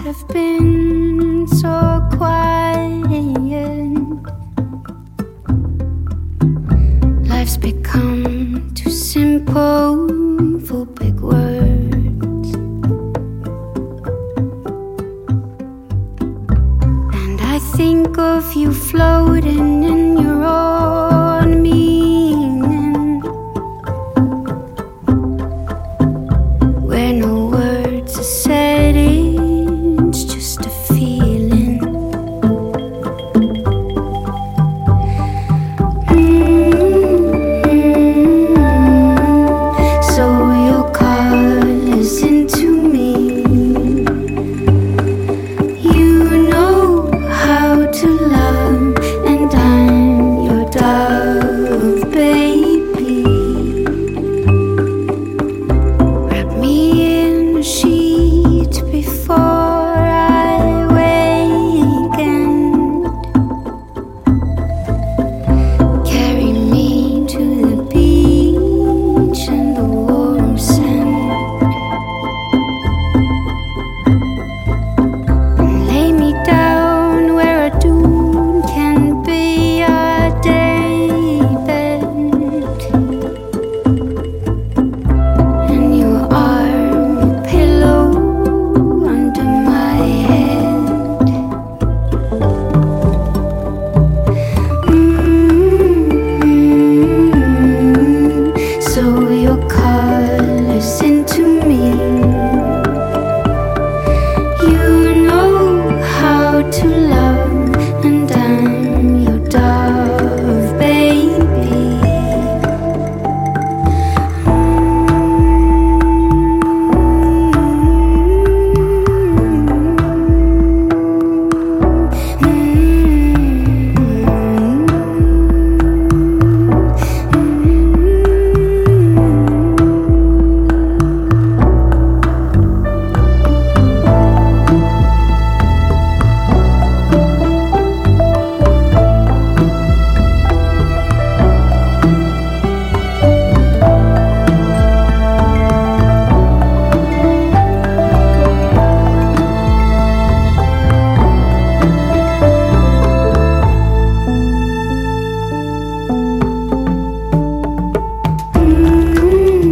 have been so quiet. Life's become too simple for big words, and I think of you floating in your own meaning, where no words are said, it's just a feeling. So your call is into me. You know how to love, and I'm your dove, baby. Wrap me in a sheet before I waken. Carry me to the beach and the warm sand, and lay me down where a dune can be a daybed, and your arm a pillow under my head. So your colors into me. You know how to love, and I'm your dove, baby.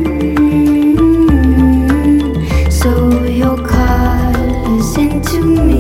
So your call is into me.